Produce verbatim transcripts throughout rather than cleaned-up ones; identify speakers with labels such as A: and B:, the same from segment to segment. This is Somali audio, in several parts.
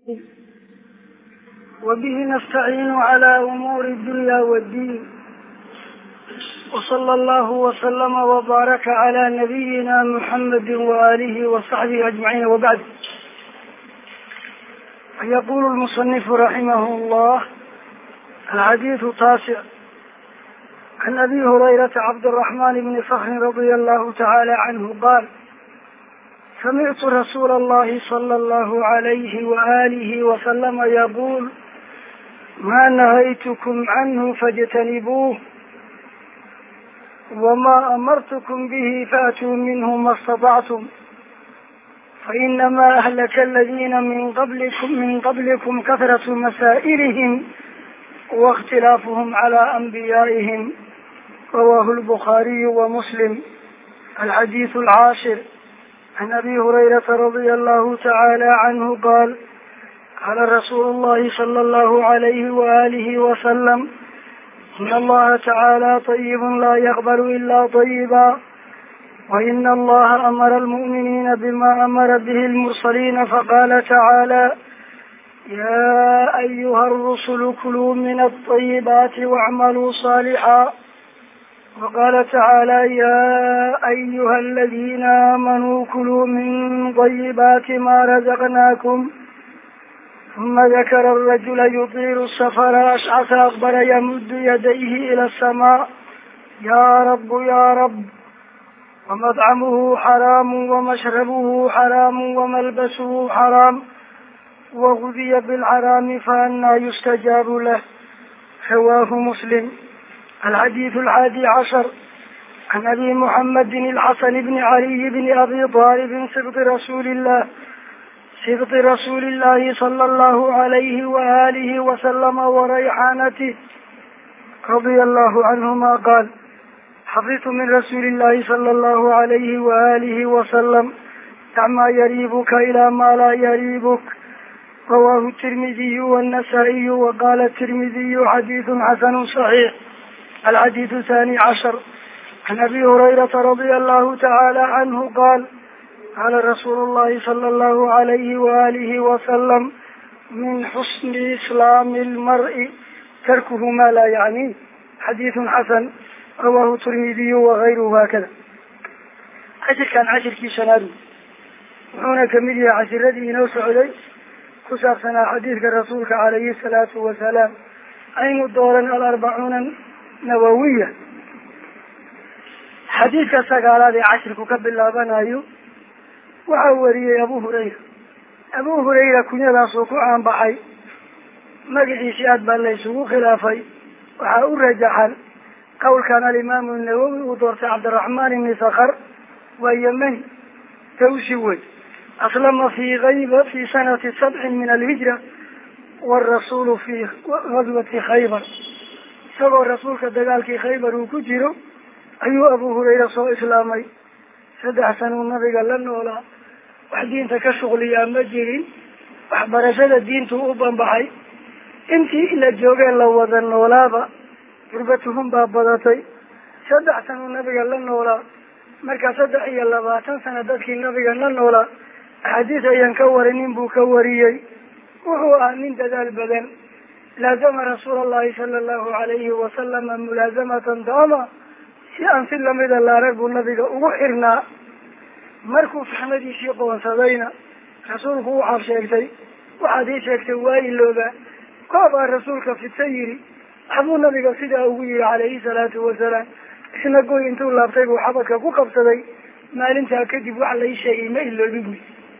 A: وبه نستعين على أمور الدنيا والدين، وصلى الله وسلم وبارك على نبينا محمد وآله وصحبه أجمعين، وبعد. يقول المصنف رحمه الله: الحديث التاسع عن أبي هريرة عبد الرحمن بن صخر رضي الله تعالى عنه قال: سمعت رسول الله صلى الله عليه وآله وسلم يقول: ما نهيتكم عنه فاجتنبوه، وما أمرتكم به فأتوا منه ما استطعتم، فإنما أهلك الذين من قبلكم من قبلكم كثرة مسائلهم واختلافهم على أنبيائهم. رواه البخاري ومسلم. الحديث العاشر عن أبي هريرة رضي الله تعالى عنه قال: قال رسول الله صلى الله عليه وآله وسلم: إن الله تعالى طيب لا يقبل إلا طيبا، وإن الله أمر المؤمنين بما أمر به المرسلين، فقال تعالى: يا أيها الرسل كلوا من الطيبات واعملوا صالحا، وقال تعالى: يا أيها الذين آمنوا كلوا من طيبات ما رزقناكم. ثم ذكر الرجل يطيل السفر أشعث أغبر يمد يديه إلى السماء: يا رب يا رب، ومطعمه حرام ومشربه حرام وملبسه حرام وغذي بالحرام فأنى يستجاب له. رواه مسلم. الحديث الحادي عشر عن أبي محمد الحسن بن علي بن أبي طالب سبط رسول الله سبط رسول الله صلى الله عليه وآله وسلم وريحانته رضي الله عنهما قال: حفظت من رسول الله صلى الله عليه وآله وسلم: دع ما يريبك إلى ما لا يريبك. رواه الترمذي والنسائي. وقال الترمذي: حديث حسن صحيح. الحديث الثاني عشر عن أبي هريرة رضي الله تعالى عنه قال: قال رسول الله صلى الله عليه وآله وسلم: من حسن إسلام المرء تركه ما لا يعنيه. حديث حسن. رواه الترمذي وغيره. هكذا عشر كان عشر كي سناد وحونا كمية عشر الذي نوسع عليه كساب سنة حديث الرسول عليه الصلاة والسلام. أين الدورا الأربعون نووية. حديث السقالة عشر كقبل الله بنايو وعوري أبو هريرة. أبو هريرة كنا لا سوق عن بحي مجلس شاد بل ليسوا خلافي. وحاول رجحا قول كان الإمام النووي ودورت عبد الرحمن بن صخر ويمن توسوي أسلم في غيبة في سنة سبع من الهجرة، والرسول في غزوة خيبر. سوى الرسول كدقال في خيبر وكجره أيو أبو هريرة صلى إسلامي سدع سنو النبي قال لنا ولا وحدين تكشغل يا مجرين وحبرشد الدين تؤبا بحي انتي إلا الجوغين لو وذن ولا قربتهم بابضتي. سدع سنو النبي قال لنا ولا مركا سدع إيا اللباتن سنددك النبي قال لنا ولا حديث ينكورنين بوكوريي وهو من دذال بدن. لازم رسول الله صلى الله عليه وسلم ملازمة داما si aan si lamida laareer buu nabiga ugu xirnaa. markuu saxnadiisii qoonsadayna rasuulku waxaa sheegtay waxaad ii sheegtay waa ilooba koobaa rasuulka fidsa yidhi waxbuu nabiga sidaa ugu yidhi calayhi salaatu wasalaam. isna goy intuu laabtay buu xabadka ku qabsaday. maalintaa kadib wax la ii sheegay ma iloobi buy.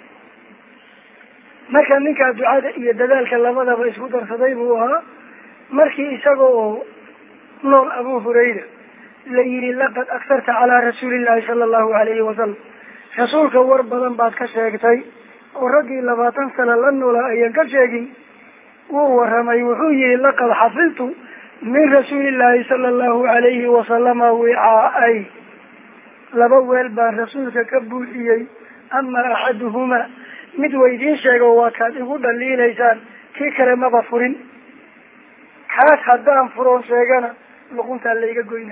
A: marka ninkaa ducada iyo dadaalka labadaba isku darsaday buu ahaa. markii isaga oo nool Abu Hurayra ليري لقد أكثرت على رسول الله صلى الله عليه وسلم رسولك وربضا بعد كشاكتي ورقي لباطن سنة لأنه لا أيان كشاكي وهو رمي وحوي لقد حفظت من رسول الله صلى الله عليه وسلم وعاء لبوال بان رسولك كبول إيي. أما أحدهما مدويدين شاكا وكاد يقول لي ليسان كي كرم بفرين كات حدان فرون شاكانا لقمت الليقى قوينة.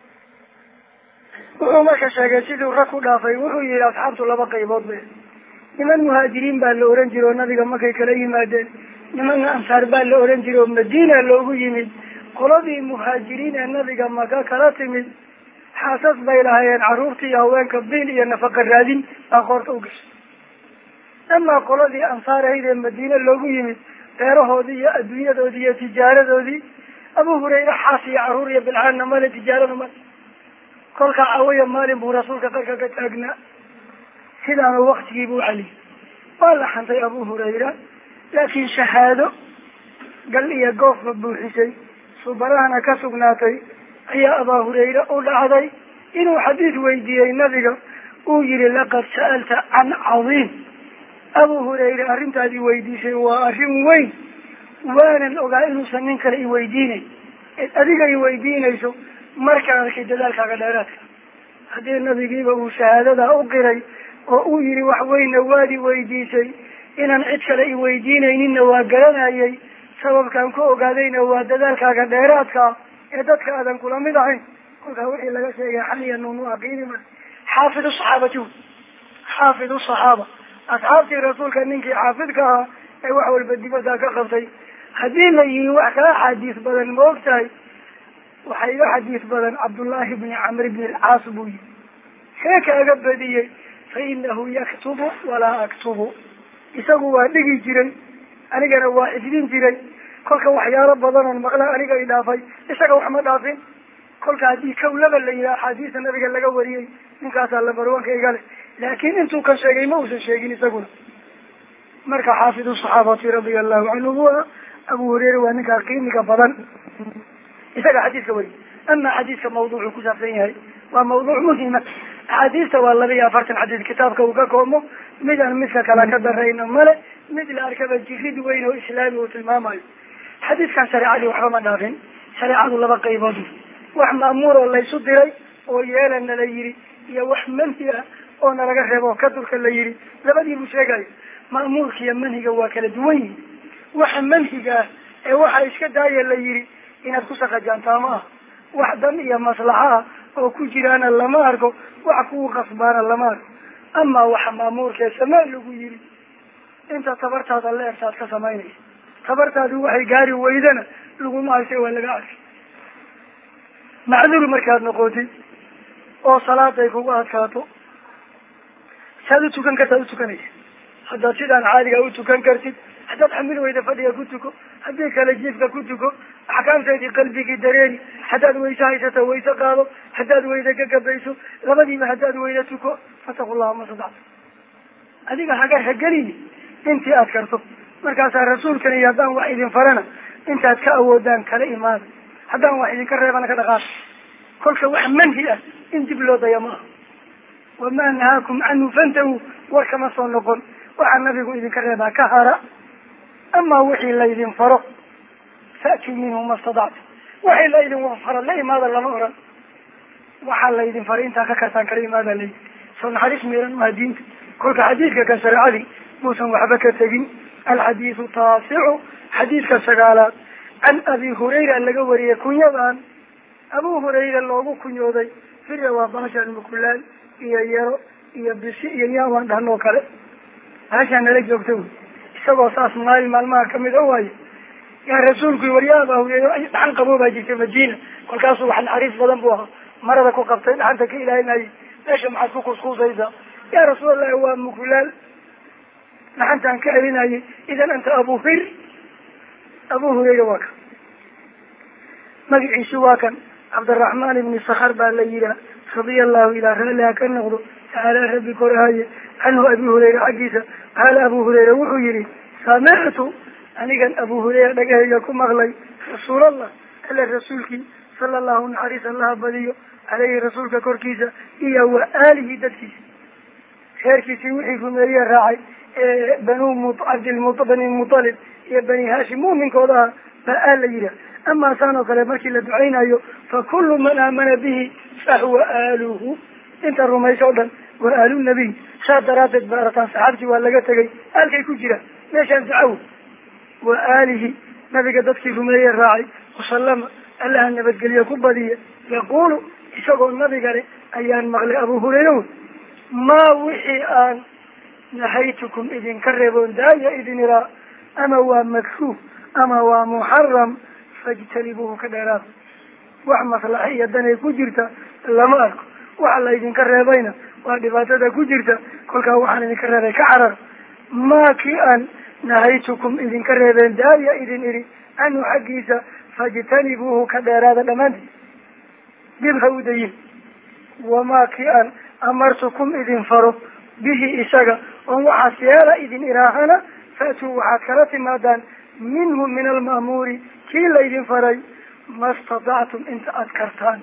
A: wuxuu marka sheegay sidii rag ku dhaafay wuxuu yiri asxaabtu laba qaybood bay niman muhaajiriin baa la oran jiro nabiga markay kala yimaadeen nimanna ansaar baa la oran jiro madiina loogu yimid qoladii muhaajiriin ee nabiga maka kala timid xaasas bay lahaayeen carruurtii iyo haweenka biil iyo nafaqa raadin baa qoorta u gashay amaa qoladii ansaar ahayd ee madiina loogu yimid beerahoodii iyo adduunyadoodii iyo tijaaradoodii abu hurayra xaas iyo carruur iyo bilcaanna male tijaarada male kolkaa cawaya maalin buu rasuulka qarka ka taagnaa sidaana waktigiibuu caliyay waa la xantay abu hurayra laakiin shahaado gal iyo goofba buuxisay subarahana ka sugnaatay ayaa abaa hurayra u dhacday inuu xadiis weydiiyey nabiga uu yihi laqad sa'alta can cadiim abu hurayra arrintaad iweydiisay waa arrin weyn waanan ogaa inuusan nin kale iweydiinayn adiga iweydiinayso markaan arkay dadaalkaaga dheeraadka haddii nabigiiba uu shahaadadaa u qiray oo uu yihi wax weyna waad iweydiisay inaan cid kale iweydiinayninna waa garanayay sababkaan ku ogaadayna waa dadaalkaaga dheeraadka ee dadka aadan kula mid ahayn kolkaa wixii laga sheegay xaliya nuunu aqiinima xaafid usaxaabati xaafid usaxaaba asxaabtii rasuulka ninkii xaafidka ahaa ee wax walba dibadda ka qabtay haddii la yihi wax kaa xadiis badan ma og tahay waxaa iga xadiis badan cabdullaahi bni camr bni alcaas buu yihi see kaaga badiyey fa inahu yaktubu walaa aktubu isagu waa dhigi jiray anigana waa xifdin jiray kolka waxyaalo badanoon maqla aniga i dhaafay isaga wax ma dhaafin kolka haddii kawlaba la yihi axaadiista nabiga laga wariyey ninkaasaa labarwanka iga leh laakiin intuu kan sheegay ma uusan sheegin isaguna marka xaafidu saxaabati radia allahu canhu bu abu hurayra waa ninkaa qiimiga badan isaga xadiiska wariy ama xadiiska mawduucu ku saabsan yahay waa mawduuc muhima axaadiista waa laba iyo afartan xadiis kitaabka uu ka koomo mid aan midka kala ka darayno male mid la arkaba jirid weyn oo islaami uu tilmaamayo xadiiskan shareecadii waxba ma dhaafin shareecadu laba qaybood wax ma'muur oo laysu diray oo yeelana la yihi iyo wax manhi ah oo nalaga reebo ka dulka la yihi labadii buu sheegayo ma'muurka iyo manhiga waa kala duwan yihin waxa manhiga ah ee waxa iska daaya la yihi inaad ku saqajaantaa ma ah wax dan iyo maslaxa ah oo ku jiraana lama arko wax kugu qasbaana lama arko ama waxa ma'muurka samaa lagu yihi inta tabartaada la egtaad ka samaynaysa tabartaadu waxay gaari weydana laguma haysay waa laga arkay macduur markaad noqotid oo salaaday kugu adkaato saad utukan kartaad utukanaysa haddaad sidaan caadiga utukan kartid haddaad xamil weyda fadhiga ku tuko haddii kale jiifka ku tuko axkaamteedii qalbigii dareeri haddaad wayse haysato wayse qaado haddaad weyda ka gabayso labadiiba haddaad weyda tuko fataqu llaha ma sadacta adiga haga hagelini intii aad karto markaasaa rasuulkan iyo haddaan wax idin farana intaad ka awoodaan kala imaada haddaan wax idinka reebana ka dhaqaaq kolka wax manhi ah in dib loo daya ma aha wamaa nahaakum canhu fantahu war kama soo noqon waxaa nabigu idinka reebaa ka hara amaa wixii laydin faro fa'tuu minhu ma stadactu waxii laydin faro la imaada lama oran waxaa laydin faray intaa ka kartaan kala imaada layi soo naxariis miiran maa diinta kolka xadiidka ka shareecadii muusan waxba ka tegin alxadiidu taasicu xadiidka sagaalaad can abi hurayra laga wariyay kunyadan abu hurayra loogu kunyooday fira waa baashaan mukulaal iyo yaro iyo bisi iyo yaawaan dhahnoo kale baashaan nala joogta wy isagoo saas maalin maalmaha kamid o waayo yaa rasuulku waryaa aba hurayra dhaxan qaboo baa jirtay madiina kolkaasuu wax naxariis badan buu ahaa marada ku qabtay dhaxanta ka ilaalinayay meesha maxaad ku kuskuusaysaa yaa rasuulallahi waa mukulaal dhaxantaan ka celinayay idan anta abu hir abu hurayra waa kan magaciisu waa kan cabdiraxmaan ibni sakar baa la yihaa radia allahu ilaa raaliha ka noqdo tacaala rabbi korahaye canhu abi hurayra xaggiisa qaala abu hurayra wuxuu yihi samictu anigan abu hurayra dhagahayga ku maqlay rasuulallah alla rasuulkii sala allahu naxariis allaha badiyo caleyhi rasuulka korkiisa iyo wa aalihi dadkiisa reerkiisii wixii rumeeye raacay ee banu cabdilmu bani mutalib iyo bani hashim mu'minkooda ah baa aal la yihaah ama saan oo kale markii la ducaynayo fa kullu man aamana bihi fahuwa aaluhu inta rumayso o dhan waa aalu nabiy saa daraadeed ba arataan saxaabtii waa laga tegay aalkay ku jiraan meeshaan ducawo wa aalihi nabiga dadkii rumeeye raacay wasalama allaha nabadgeliye ku badiya yaqulu isagoo nabiga le ayaan maqlay abu hurayra wy maa wixii aan نهيتكم إذن كربون دايا إذن را أما هو مكروه أما هو محرم فاجتنبوه كدراب وحما صلاحية داني كجرتا لما أركو وحلا إذن كربينا وعدباتة كجرتا كل كاوحنا إذن كربي كعرر ما كيان نهيتكم إذن كربون دايا إذن إري أنه حقيسا فاجتنبوه كدراب لمن بالهودين وما كيان أمرتكم إذن فرو به إساقا وحسيالا إذن إراهنا فأتوا وحكرت مادان منهم من المأمور كيلا إذن فري ما استطعتم انت أذكرتان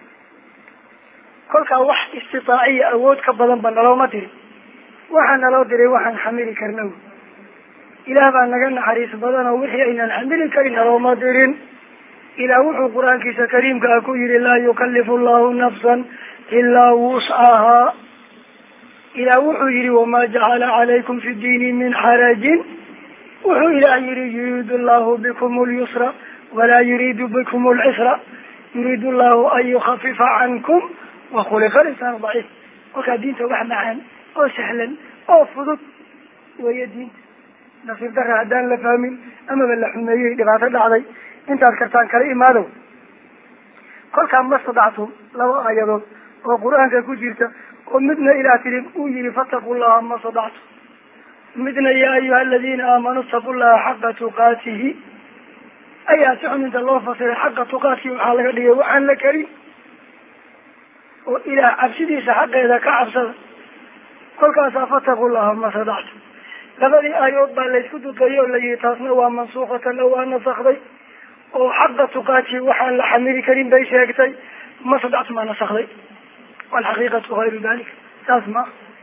A: كلك وح استطاعية أود كبضان بنا لو ما دري وحنا لو دري وحن حميري كرنو إلا بأن نقلنا حريص بدنا وحي إن الحميري كرنا لو ما درين إلى وحو القرآن كيسا كريم كأكو يري لا يكلف الله نفسا إلا وسعها إلى وحو يري وما جعل عليكم في الدين من حرج وحو إلى يري يريد الله بكم اليسر ولا يريد بكم العسر يريد الله أن يخفف عنكم وخلق الإنسان ضعيف وكدين توح معا أو سهلا أو فضط ويدين نصير درها عدان لفهمين أما باللحمية لبعث الله علي انت أذكرتان كريم ماذا كل كان ما استطعتم لو آيضا وقرآن كجيرتا ومدنا إلى تلم أوجي فاتقوا الله ما استطعتم مدنا يا أيها الذين آمنوا اتقوا الله حق تقاته أي أسعن انت الله فصل حق تقاته وحالك ليه وعن لكريم وإلى عبسديس حق إذا كعبسد كل كان فاتقوا الله ما استطعتم لبدي آيات بالإسكت الضيء الذي تصنوا منسوخة لو أن صخري وحق تقاتي وحال لحميري كريم بيشاكتي ما صدعت ما نسخذي والحقيقة غير ذلك تسمع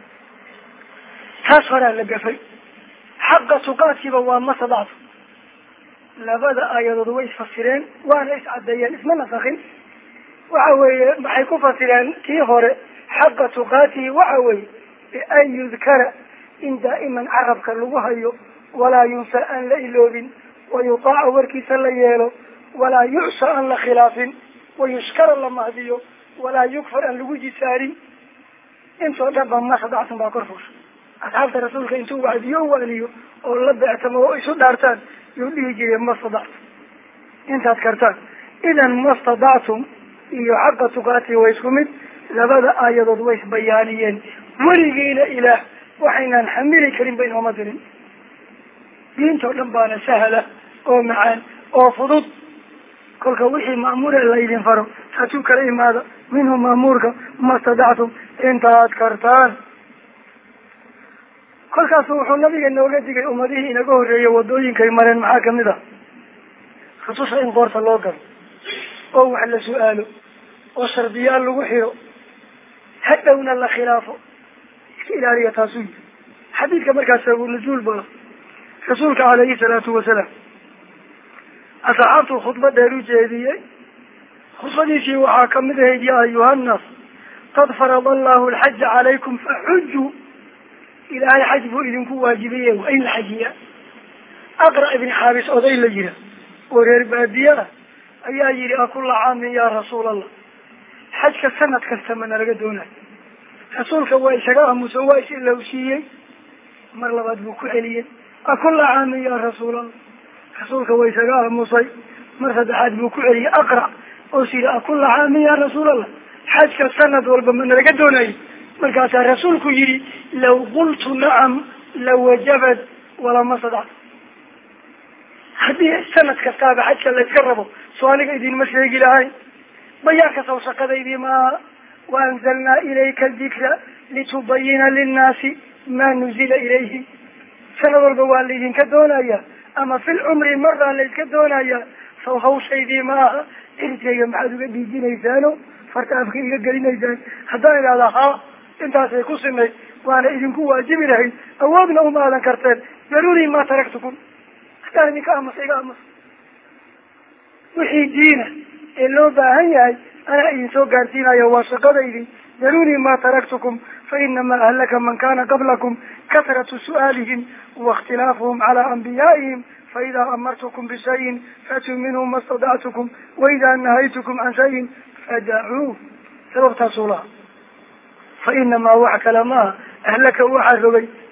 A: تسخر اللقفي حق تقاتي بوان ما صدعت لبدا آيات ضويس فصيرين وانا اسعد ديان اسم نسخين وعوي محيكو فصيرين كي هوري حق تقاتي وعوي بأن يذكر إن دائما عربك اللغة ولا ينسى أن لإلوب ويطاع وركيس الليالو ولا يعصى أن لخلاف ويشكر لمهديو ولا يكفر أن لوجي ساري انتو دبا ما صدعتم باكرفوش أصحاب رسولك انتو وعديو وغليو والله اعتموا إيشو دارتان يقول لي يجري ما صدعت انت أذكرتان إذا ما استطعتم إيو حق تقاتي ويسكمت لبدا آيات ويس بيانيين ورقين إله وحينا نحمل كريم بين ومدرين دينتو لنبانا سهلة أو معان أو فضوط كل كوحي مأمور الليل فرم ساتوك لهم هذا منهم مأمورك ما استدعتم انت أذكرتان كل كاسوحوا النبي أنه قدك أمده إنه رأي ودوين كيمارين محاكم ذا خصوصا إن قرص الله قال أو وحل سؤاله وشربيان لوحيه حتى هنا الله خلافه إلى ريا تاسوي حديث كما كان سبب النزول بلا رسولك عليه الصلاة والسلام أصحابته خطبة دارو جهدية خطبة ديشي وحاكم ذهد يا أيها الناس قد فرض الله الحج عليكم فحجوا إلى أي حج إذنكم واجبية وأين الحجية أقرأ ابن حابس أضي لجرة ورير بادية أي أجري أكل عام يا رسول الله حج كالسنة كالسمن لقدونا رسولك وإشقاها مسواش إلا وشيء مرلبات بكعليا أكل عام يا رسول الله رسولك وإشقاها مصي مرتد حاج بكعليا أقرأ أسير أكل عام يا رسول الله حاج كالسنة والبمن لقدوني مركز رسولك يري لو قلت نعم لو وجبت ولا ما صدعت هذه السنة كتابة حاج كالله يتقربوا سؤالك إذن مسيقي لهاي بياك سوسق ذي ما وأنزلنا إليك الذكر لتبين للناس ما نزل إليه سنظر بوالدين كدونايا أما في العمر مرة ليس كدونايا فوهو سيدي ما انت يمحدو بيجي نيسانو فرتعب خيرك قلي نيسان حداني لهذا ها انت سيكون سنة وانا إذنكو واجب لهي أوابنا أمالا كرتين ضروري ما تركتكم اختارني كأمس إيقا أمس وحي جينا اللو باهي أنا إن سو قارتين يا واسقة إذن ضروري ما تركتكم فإنما أهلك من كان قبلكم كثرة سؤالهم واختلافهم على أنبيائهم فإذا أمرتكم بشيء فأتوا منه ما استطعتكم وإذا نهيتكم عن شيء فدعوه سبب تصولا فإنما وحك لما أهلك وحربي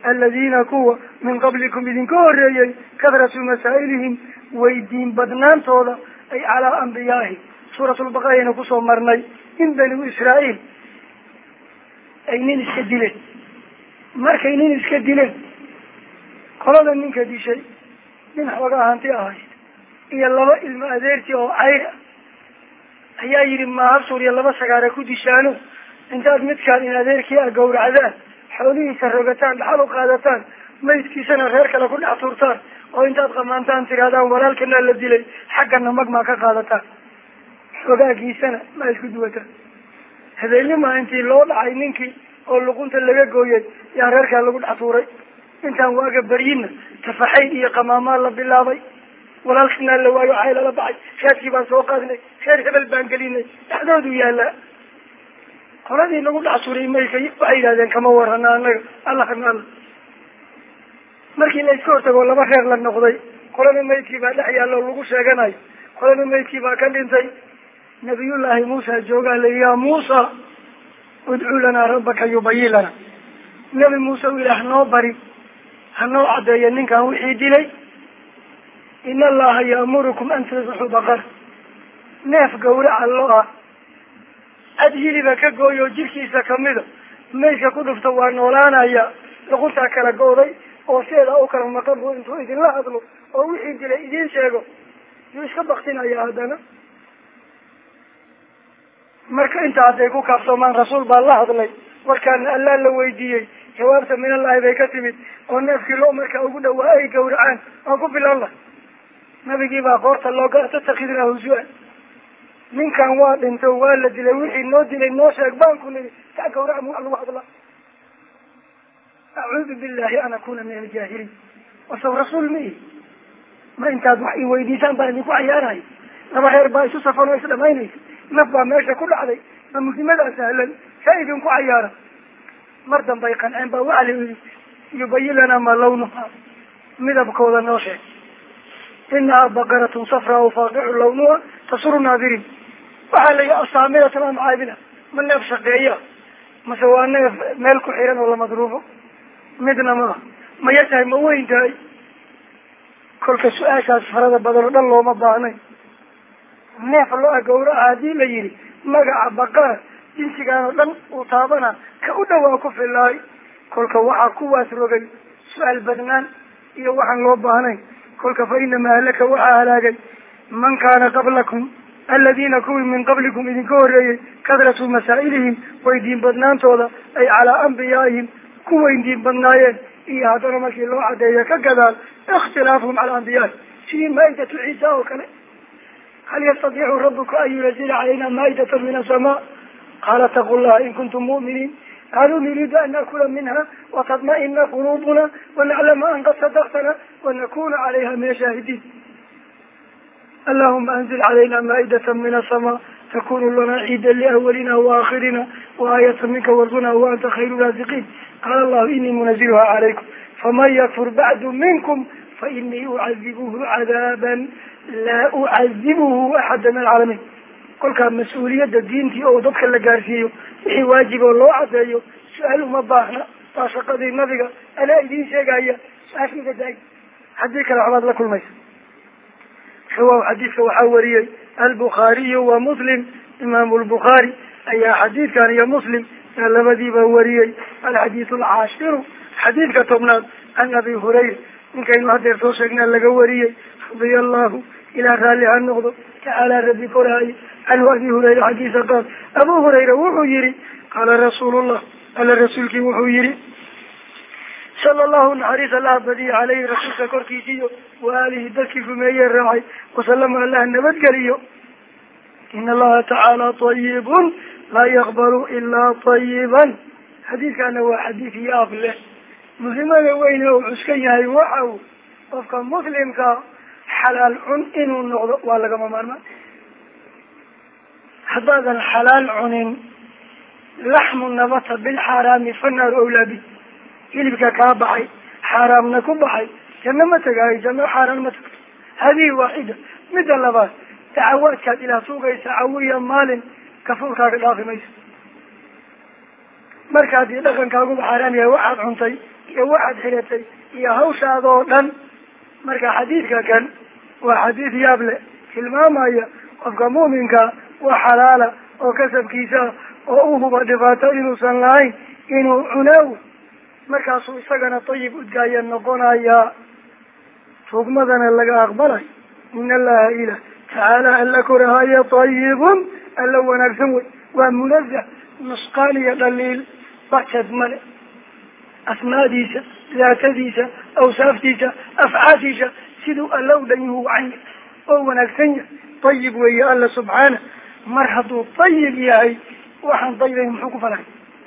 A: الذين كوا من قبلكم إذن كوريي كثرة مسائلهم ويدين بدنان طولا أي على أنبيائهم سورة البقرة نقصوا مرني إن بنو إسرائيل أينين اسكدلين marka inin iska dileen qolada ninka dishay nin xoogaa hanti ahay iyo laba ilmo adeerti oo cayr ayaa yidhi maha suuriya laba sagaara ku dishaano intaad midkaan in adeerkii a gawracdaan xoolihiisa rogataan dhaxal u qaadataan maydkiisana reer kale ku dhex tuurtaan oo intaad qamaantaan tirahdaan walaalkana la dilay xaggana magmaa ka qaadataan xogaagiisana ma isku duwataan habeennimaa intii loo dhacay ninkii oo luqunta laga gooyay yaa reerkaa lagu dhex tuuray intaan waaga baryina tafaxayn iyo qamaamaa la bilaabay walaalkina la waayo cay lala baxay shaadkii baan soo qaadnay reer hebel baan gelinay dhexdoodu yaallaa qoladii lagu dhex tuuray mayka waxay yidhahdeen kama warana anaga alla kana alla markii la iska hortagoo laba reer la noqday qolada maydkii baa dhex yaalla oo lagu sheeganayo qolada maydkii baa ka dhintay nabiyullaahi muusa joogaa la yaa muusa udcuu lanaa rabbaka yubayin lana nabi muuse u ilaah noo bari hanoo caddeeya ninkan wixii dilay in allaha ya'murukum an tadbaxuu baqara neef gawraca lo ah ad hiliba ka gooyo jirkiisa kamida maydka ku dhufta waa noolaanaya luquntaa kala gooday oo seeda u kala maqan bu intuu idinla hadlo oo wixii dilay idiin sheego yuu iska baktinaya haddana marka inta hadday ku kaabsoomaan rasuul baa la hadlay warkaana allaa la weydiiyey jawaabta min allahi bay ka timid oo neefkii loo markaa ugu dhawaa ay gawracaan oo ku filan lah nabigii baa qoorta looga tatakidna husuan ninkan waa dhinto waa la dilay wixii noo dilay noo sheeg baan ku nidi kaa gawrac mu lagu hadla acuudu billahi an akuna min aljaahiliin wasaw rasuul mihi ma intaad wax i weydiisaan baan idinku cayaarahay laba reer baa isu safan oo isdhamaynaysa naf baa meesha ku dhacday ma muhimadaa sahlan saa idinku cayaara mar dambay qanceen baa waxaa la yidhi yubayin lanaa maa lawnuha midabkooda noo sheeg inahaa baqaratun safraa faaqicu lawnuha tasuru naadiriin waxaa la yidhi asaamiratan am caabida ma neef shaqeeya mase waa neef meel ku xiran oo la madruufo midna maaha maya tahay ma weyn tahay kolka su-aashaas farada badan oo dhan looma baahnay neef loo gawraca haddii la yidhi magaca baqara jinsigaan oo dhan uu taabana ka u dhawaa ku filaay kolka waxaa kuwaas rogay su-aal badnaan iyo waxaan loo baahnayn kolka fa inamaa halaka waxaa halaagay man kaana qablakum aladiina kuwii min qablikum idinka horreeyey kadratu masaa'ilihim way diin badnaantooda ay calaa anbiyaa'ihim kuway diin badnaayeen iyo haddana markii loo cadeeyo ka gadaal ikhtilaafuhum calaa anbiyaai sidii maa'idatu ciisa oo kale hal yastatiicu rabuka an yunazila calayna maa'idata min asamaa qaala taqu llaha in kuntum mu'miniin qaaluu nuriidu an naakula minha watadma'ina quluubuna wanaclama an qad sadaqtana wanakuna calayha min ashaahidiin allahuma anzil calayna maa'idata min asamaa takunu lana ciida liawalina waakhirina waayata minka warquna wa anta khayru raasiqiin qaala allahu inii munaziluha calaykum faman yakfur bacdu minkum fainii ucadibuhu cadaaban laa ucadibuhu axada min alcaalamiin kolkaa mas-uuliyadda diintii oo dadka la gaarsiiyo wixii waajib oo loo cadeeyo su-aal uma baahna waa shaqadii nabiga anaa idiin sheegaya su-aashiida daay haddii kale waxbaad la kulmaysa riwaaw xadiidka waxaa wariyey albukhaariyu wa muslim imaamu lbukhaari ayaa xadiidkan iyo muslim yaa labadiiba wariyey alxadiidu alcaashiru xadiidka tobnaad can abi hurayra ninkaynu hadeer soo sheegnaa laga wariyey radia allahu ilaa raalli ha noqdo tacaala rabbi koraaye canhu abi hurayra xaggiisa qaal abu hurayra wuxuu yihi qaala rasuulullah alla rasuulkii wuxuu yihi sala allahu naxariis allaha badiya caleyhi rasuulka korkiisiiyo waalihi dadkii rumeeye raacay wasalama allaha nabadgeliyo ina allaha tacaala tayibun laa yaqbalu ilaa tayiban xadiidkaana waa xadiid yaab leh muhimada weyne uu cuskan yahay waxa uu qofka muslimka xalaal cun inuu noqdo waa lagama maarmaan haddaadan xalaal cunin laxmu nabata bilxaaraami fanaaru awlaabi hilibka kaa baxay xaaraamna ku baxay janno ma tegaayo janno xaaraan ma tagto hadihi waaxida midda labaad dacawaadkaad ilaah sugaysa cawiya maalin kafuurkaaga dhaafi mayso marka haddii dhaqankaaguba xaaraam yahay waxaad cuntay iyo waxaad xiratay iyo hawshaada oo dhan marka xadiidka kan waa xadiid yaab leh tilmaamaya qofka mu'minka waa xalaala oo kasabkiisa oo u huba dhibaato inuusan lahayn inuu cunaaw markaasuu isagana tayib udgaaya noqonayaa tugmadana laga aqbalay in allaha ilah tacaala alla korahaya tayibun alla wanaagsan wey waa munazah nusqaan iyo dhaliil bajed male asmaadiisa daatadiisa awsaaftiisa afcaashiisa siduu alla u dhan yahu wacan oo wanaagsan yahay tayib weeye alla subxaana mar hadduu tayib yahay waxaan dayibayn muxuu ku falay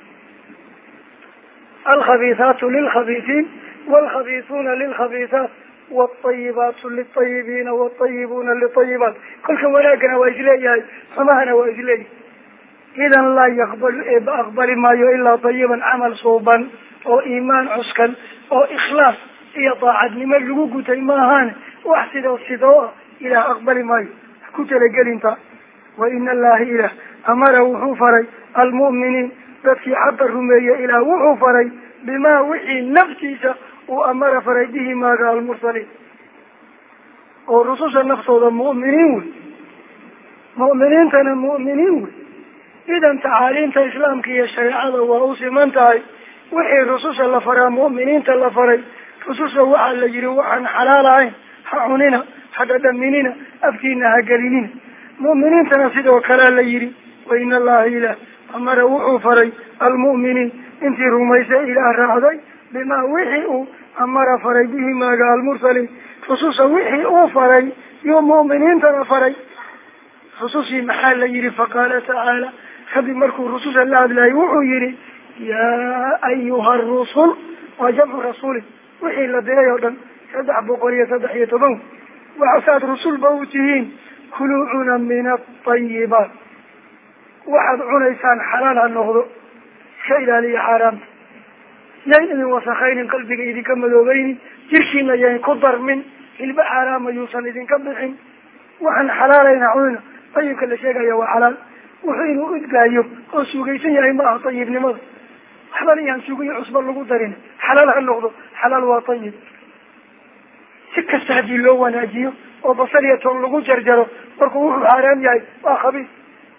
A: alkhabiisaatu lilkhabiisiin waalkhabiisuuna lilkhabiisaat waalطayibaatu lilطayibiina waalطayibuuna lilطayibaat kolka wanaagana waa isleeyahay xumahana waa isleeyahay idan laa yaqbal eeba aqbali maayo ilaa tayiban camal suuban oo iimaan cuskan oo ikhlaas iyo daacadnimo lagu gutay maahaane wax sidoo sidoo ah ilaah aqbali maayo ku talagelinta wa ina allaha ilah amara wuxuu faray almu'miniin dadkii xaqa rumeeyey ilaah wuxuu faray bimaa wixii naftiisa uu amara faray bihi maaga almursaliin oo rususha naftooda mu'miniin wey mu'miniintana mu'miniin wey idan tacaaliimta islaamka iyo shareecada waa u siman tahay wixii rususha la faraa mu'miniinta la faray rususha waxaa la yihi waxaan xalaal ahayn ha cunina ha dhadhaminina afkiina ha gelinina mu'miniintana sidoo kalea la yihi wa ina allaha ilah amara wuxuu faray almu'miniin intii rumaysay ilaah raacday bimaa wixii uu amara faray bihi maaga almursaliin rususha wixii uu faray yuu mu'miniintana faray rusushii maxaa la yihi faqaala tacaala rabbi markuu rususha la hadlayay wuxuu yihi yaa ayuha arusul waa jamcu rasuuli wixii la diray oo dhan saddex boqol iyo saddex iyo toban waxasaad rusulba u tihiin kuluu cuna min atayibaat waxaad cunaysaan xalaal ha noqdo iska ilaaliya xaaraamta yayn idin wasakaynin qalbiga idinka madoobaynin jirkiina yayn ku darmin hilba xaaraama yuusan idinka bixin waxaan xalaalayna cunina tayibka la sheegaya waa xalaal wuxuu inuu udgaayo oo sugaysan yahay ma aha tayibnimada waxban iyaan sugiyo cusba lagu darin xalaal ha noqdo xalaal waa tayib si kasta haddii loo wanaajiyo oo basal iyo toon lagu jarjaro markuu wuxuu xaaraam yahay waa khabiis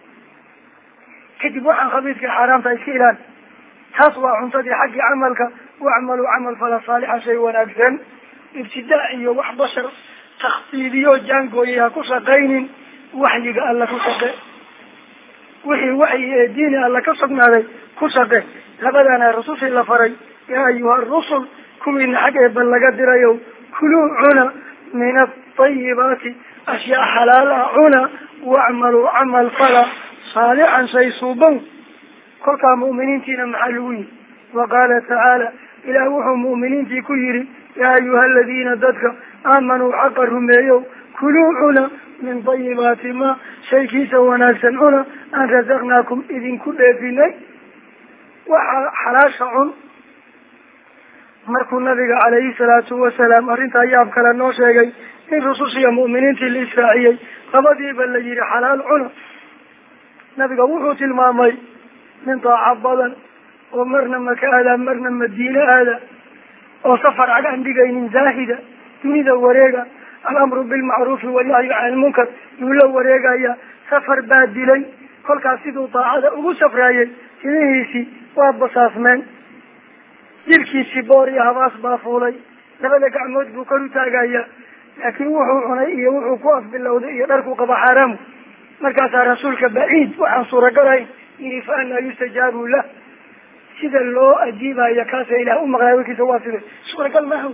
A: kadib waxaan khabiiska xaaraamta iska ilaali taas waa cuntadii xaggii camalka wacmalu camal fala saalixa shay wanaagsan ibtidaac iyo wax bashar takhdiidiyo jaangooyay ha ku shaqaynin waxyiga alla ku shaqe wixii waxyi ee diini alla ka sugnaaday ku shaqe labadana rusushii la faray yaa ayuha arusul kuwiina xag eeba laga dirayo kuluu cuna min atayibaati ashyaa xalaal ah cuna wacmaluu camal fala saalixan shay suuban kolkaa mu'miniintiina maxaa lagu yihi waqaala tacaala ilaah wuxuu mu'miniintii ku yihi yaa ayuha aladiina dadka aamanuu xaqa rumeeyo kuluu cuna min tayibaati ma shaykiisa wanaagsan cuna aan rasaqnaakum idinku dheefinay waxaa xalaasha cun markuu nabiga calayhi salaatu wasalaam arrintaa yaab kale noo sheegay in rusushiya mu'miniintii la israaciyey labadiiba la yihi xalaal cuna nabiga wuxuu tilmaamay nin daaca badan oo marna maka aada marna madiine aada oo safar cag aan dhigaynin zaahida dunida wareega alamru bilmacruufi wannahyu can ilmunkar yuu la wareegaya safar baa dilay kolkaas siduu daacada ugu safraayay timihiisii waa basaasmeen jilkiisii boor iyo habaas baa fuulay labada gacmood buu kor u taagaya laakiin wuxuu cunay iyo wuxuu ku afbilowday iyo dharkuu qaba xaaraamu markaasaa rasuulka baciid waxaan suuragalayn yidhi fa anaa yustajaabu lah sida loo ajiibaya kaasa ilaah u maqlay warkiisa waa sida suuragal maaha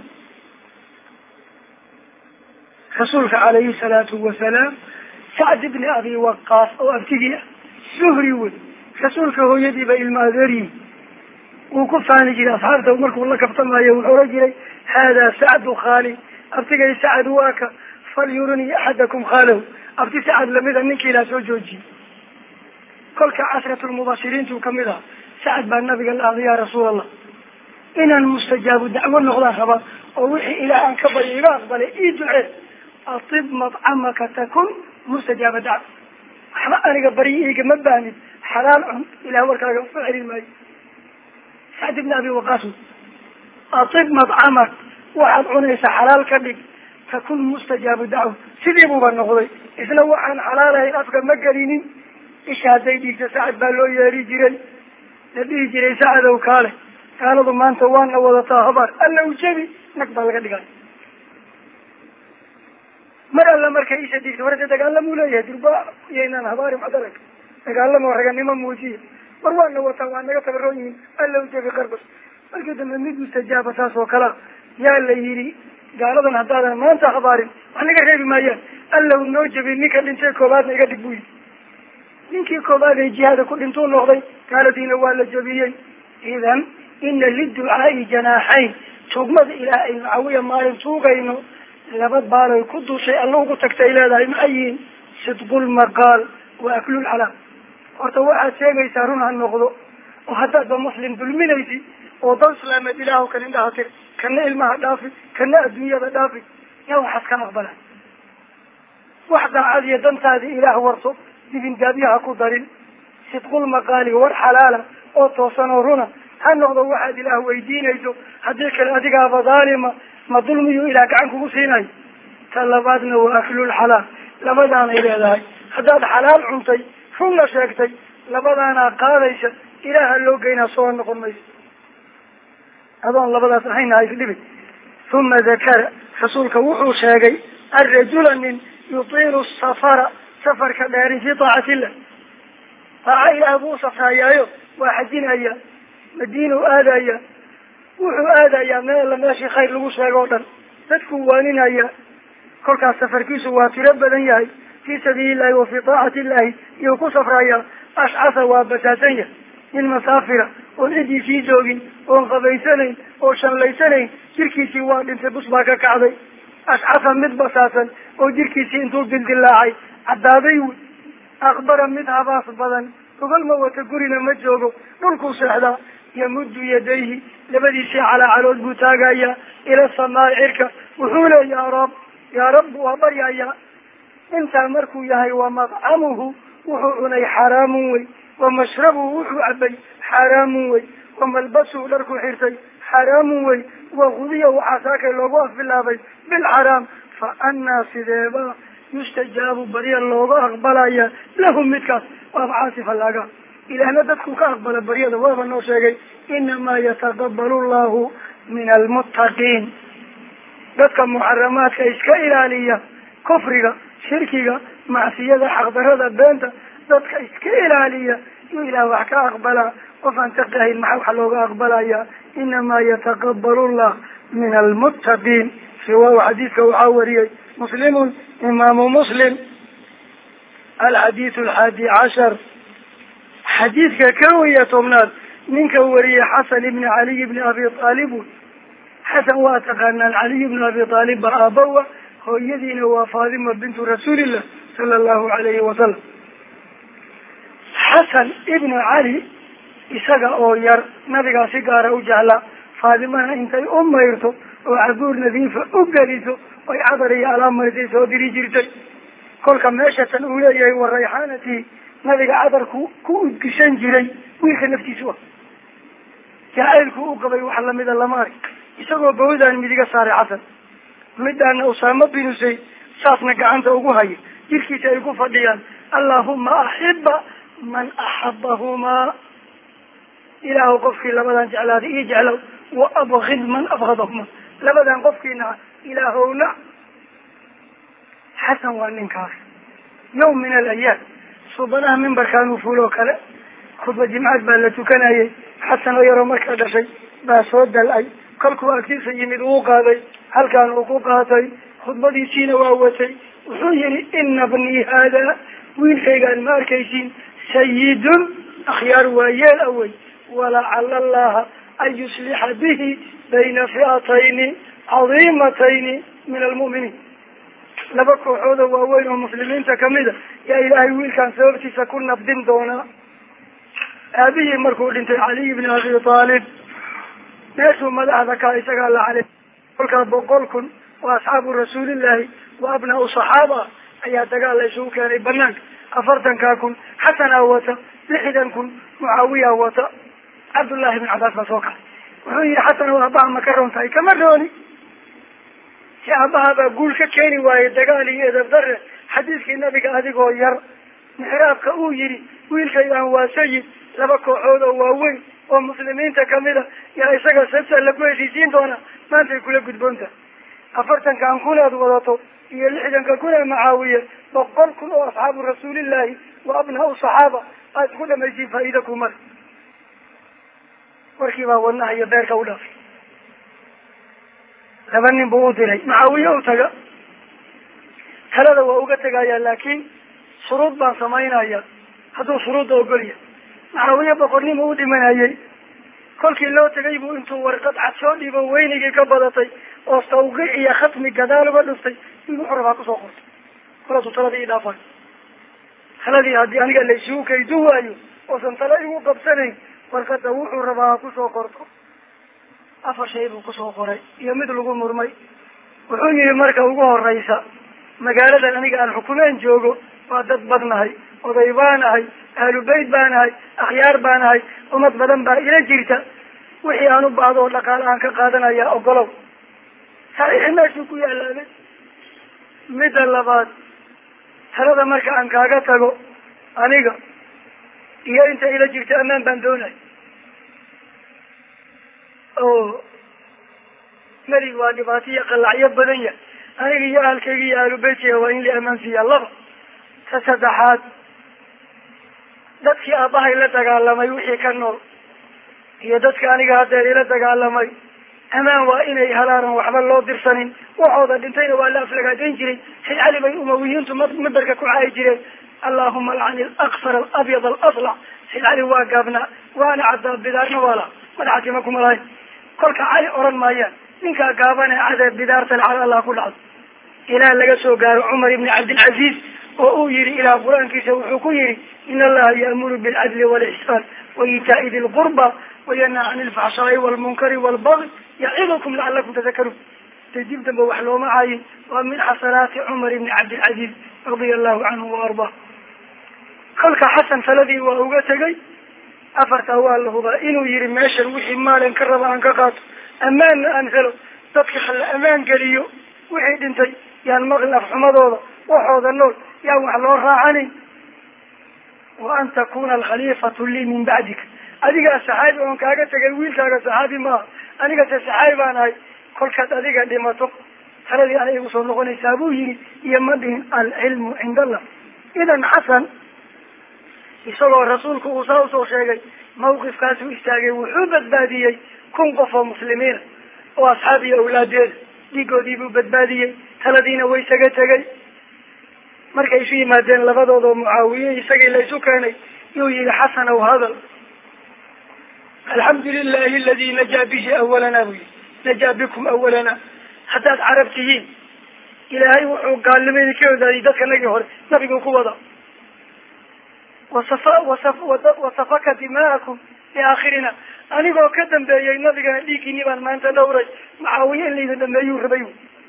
A: rasuulka calayhi salaatu wasalaam sacd ibni abi waqaas oo abtigii ah suhri wey rasuulka hooyadiiba ilma adeeryihi wuu ku faani jiray asxaabta markuu la kabtamaayo wuxuu oran jiray haadaa sacdu khaali abtigay sacad waaka falyurini axadakum khaalahu abti sacad lamida ninkii ilaa soo joojiyey kolka casratulmubashiriintuu kamid aha sacad baa nabiga la ahday yaa rasuul allah inaan mustajaabu dacwo noqdaan rabaa oo wixii ilaah aan ka baryo iga aqbalay ii ducee atib madcamaka takun mustajaaba dacwo waxba aniga baryi igama baanid xalaal cun ilaah warkaaga ufa celin maayo sacd ibni abi waqaas أطب مطعمك واحد عنيس حلال كبير تكون مستجاب دعوة سيدي بوبا النقضي إذن وحن حلاله الأفقى مقرينين إيش هذي ديك سعد بالو ياري جري نبي جري سعد وكاله قالوا ضمان توان وضطا هبار ألا وجبي نقبل لك مرة الله مركا إيش ديك ورد تقال مولا يهدربا يينان هبار معدلك تقال مرة نما موجيه مروان وضطا وانا يتبرونين ألا وجبي قربس القدم من مستجاب أساس وكلا يا اللي يري قالوا ضن هذا ما أنت هبار وأنا قريب ما ين ألا ونوجبي نيك اللي نشيك وبعد نقدر بوي نيكي كوباد الجهاد كل انتون نغضي قالوا دين والله جبيين إذن إن للدعاء جناحين تقمد إلى أن عوية مارن توقينه لابد بارو يكدو شيء الله قلتك إلى ذا معين صدق المقال وأكل الحلال وارتوعى شيء يسارون عن نغضو وحتى هذا مسلم بالمنيسي وضل سلامة إله كان عندها تر كان علمها دافي كان الدنيا دافي يا واحد كان أقبله واحدة عادية دمت هذه إله ورصب دين جابيها كودرين صدق المقال والحلال أو توصنورنا هنقض واحد إله ويدين يجو هذيك الأدقى بظالمة ما ظلمي إلى عنكم سيناي طلباتنا وأكل الحلال لبدانا إلى ذلك هذا حلال عنتي ثم شاكتي لبدانا قاديش إله اللوقين صوان نقول ميس هذا لبدا صحينا هاي في الليبي ثم ذكر حصولك وحو شاقي الرجل من يطيل السفر سفر كداري في طاعة الله طاعة أبو صفايا واحدين أيام مدينة آدايا وحو آدايا ما إلا ماشي خير لغوشها قولا تدكوانين أيام كل كان سفر كيسو واتربا ياهي في سبيل الله وفي طاعة الله يوكو سفرايا أشعث وابساتيا المسافرة والإدي في جوغين وانقبيسانين وشمليسانين جركيسي واد انت بصباك كعبي أشعث مدبساسا وجركيسي انتو بنت الله عداديو أخبر منها باس بدن وقال ما وتقولنا مجوغو ملكو سحدا يمد يديه لبدي شيء على علود بوتاقايا إلى السماء عركة وحوله يا رب يا رب وبريا يا انت مركو ياهي ومطعمه وحوعني حرام وي ومشربه وحو عبي حرام وي وملبسه لركو حرتي حرام وي وغذيه وعساك اللوغوف بالله بالحرام فأنا سيديبا يستجاب بريا الله أقبل لهم متكاس وأبعاصف اللاقا إلى أن تدخل أقبل بريا الله النوشيقي إنما يتقبل الله من المتقين ذاتك محرمات إسكا إلالية كفرك شركك معصية حقدرة بنت ذاتك إسكا إلالية إلى وحكا أقبل وفانتقه المحوح الله أقبل إنما يتقبل الله من المتقين سواء حديثك وحاوري مسلم إمام مسلم الحديث الحادي عشر حديثك كوية تمناد من كوري حسن بن علي بن أبي طالب حسن واتقنا علي بن أبي طالب أبوه هو يدين وفاطمة بنت رسول الله صلى الله عليه وسلم حسن ابن علي إساق أوير نبقى سيقار أجعل فاطمة انتي أم يرتو وعبور نذيفة أقليتو ويعبري على مرتي سودري جرتي كل كماشة أولي والريحانة نبقى عبر كو أدكشان جري ويخي نفتي سوا جاءلكو أقبي وحلا مدى اللماري إساقوا بودان مدى صاري حسن مدى أن أسامة بن سي ساسنك عنده أقوهي جركي سيكون فضيان اللهم أحب من أحبهما إله قفك لبدان جعلاته يجعله وأبغض من أبغضهما لبدان قفكنا إلهونا حسن والنكار يوم من الأيام صبناه من بركان فولو كلا خطبة جمعات بالتو كان حسن ويرى مركز شيء باسود الأي كلكو أكثر سيمد وقاضي هل كان وقوقاتي خطبة دي سين وأوتي وحيني إن ابني هذا وين خيقان ماركيسين سيد أخيار ويال أوي ولعل الله أن يصلح به بين فئتين عظيمتين من المؤمنين لبكوا حوضا وأوين المسلمين تكمدا يا إلهي ويل كان سببتي سكون نبدين دونا هذه مركود انت علي بن أبي طالب ناسوا مدح ذكاء سقال الله عليه قل بقولكم وأصحاب رسول الله وأبناء صحابة أيها تقال ليسوا كان بنانك أفرتا كاكم حسن أوتا لحدا كن معاوية أوتا عبد الله بن عباس مسوكا وحي حسن وأباها مكرون تاي كمروني si aabahaba guul ka keeni waaye dagaal iyo edab dare xadiiskii nabiga adigoo yar mixraabka uu yidhi wiilkaydan waa sayid laba kooxood oo waaweyn oo muslimiinta kamida yaa isaga sabta lagu heshiisiin doona maantay kula gudboonta afartankan kun aad wadato iyo lixdanka kun ee macaawiye boqol kun oo asxaabu rasuulillaahi wa abnaa saxaaba aad isku dhamaysiin faa'iida kumar warkii baa wadnaha iyo beerka u dhaafay laba nin buu u diray macaawiye u taga talada waa uga tegaya laakiin shuruud baan samaynaya hadduu shuruudda ogolya macaawiye boqornimo u dhimanayay kolkii loo tegay buu intuu warqad cad soo dhiibo weynigii ka badatay oo tawqiic iyo khatmi gadaal uga dhuftay in wuxuu rabaa kusoo qorto kolaasu taladii idhaafay taladii haddii aniga la isugu kaydu waayo oosan tala igu qabsanayn warqada wuxuu rabaa kusoo qorto afar shay buu kusoo qoray iyo mid lagu murmay wuxuu yihi marka ugu horeysa magaaladan aniga aan xukumeen joogo waa dad badnahay oday baanahay ahlu bayt baanahay akhyaar baanahay ummad badan baa ila jirta wixii aan u baahdo oo dhaqaale aan ka qaadanaya ogolow saxiixi meeshuu ku yaalaabay midda labaad talada marka aan kaaga tago aniga iyo inta ila jirta ammaan baan doonay oo melig waa dhibaatiya qalacyo badan ya aniga iyo ahalkayga iyo ahlu beytiga waa in la amaan siiyaa laba ta saddexaad dadkii aabahay la dagaalamay wixii ka nool iyo dadka aniga haddeer ila dagaalamay amaan waa inay halaaran waxba loo dirsanin waxooda dhintayna waa la aflagaadayn jiray sayd cali bay umawiyiintu mimbarka ku caayi jireen allahuma alcani alaqfar alabyad alaslac sayd cali waa gaabnaa waana caddaa bidaarna waa la madaxatima kuma lahayn kolka cali oran maayaan ninkaa gaabane cadee bidaarta lacag allah ku dhacdo ilaa laga soo gaaro cumar ibni cabdilcaziiz oo uu yihi ilaah qur-aankiisa wuxuu ku yihi in allaha ya'muru bilcadli walixsaan waitaa'i di lqurba wayanhaa cani ilfaxshaa'i walmunkari walbagi yacidukum lacalakum tadakaruun tay dib damba wax looma caayin waa min xasanaati cumar ibni cabdilcaziiz radia allahu canhu wa ardah kolka xasan taladii waa uga tegay afartaa waa la hubaa inuu yihi meeshan wixii maalin ka raba aan ka qaato ammaanna aan helo dadka hala amaan geliyo wixii dhintay yaan maqli afxumadooda waxooda nool yaan wax loo raacanin wa an takuna alkhaliifatu lii min bacdika adigaa saxaabi oon kaaga tegay wiilkaaga saxaabi maaha aniga se saxaabi baan ahay kolkaad adiga dhimato taladii anay igu soo noqonaysaa buu yihi iyo ma dhihin alcilmu cinda allah idan xasan isagoo rasuulku uu saa usoo sheegay mawqifkaasuu istaagay wuxuu badbaadiyey kun qof oo muslimiina oo asxaab iyo awlaadeeda dhiigoodii buu badbaadiyey taladiina way isaga tegay markay isu yimaadeen labadooda oo mucaawiye isagii la isu keenay yuu yihi xasan ow hadal alxamdu lilahi aladi najaa bihi awalana buu yihi najaa bikum awalana haddaad carab tihiin ilaahay wuxuu gaalnimadii ka odaayay dadka nagii hore nabiguu ku wada wasafa wasaf wasafaka dima'akum liaakhirina anigoo ka dambeeyey nabigana dhiiggiini baan maanta dhawray macaawiye in laydin dhameeyuu rabay